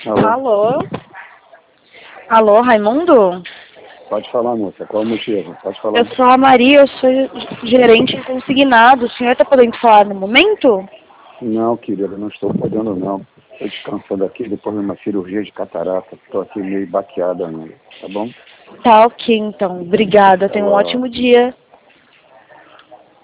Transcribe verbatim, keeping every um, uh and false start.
Alô? Alô? Alô, Raimundo? Pode falar, moça. Qual o motivo? Pode falar. Eu sou a Maria, eu sou gerente consignado. O senhor está podendo falar no momento? Não, querida, não estou podendo, não. Estou descansando aqui depois de uma cirurgia de catarata. Estou aqui meio baqueada, não. Tá bom? Tá ok, então. Obrigada. Tenha um Ela... ótimo dia.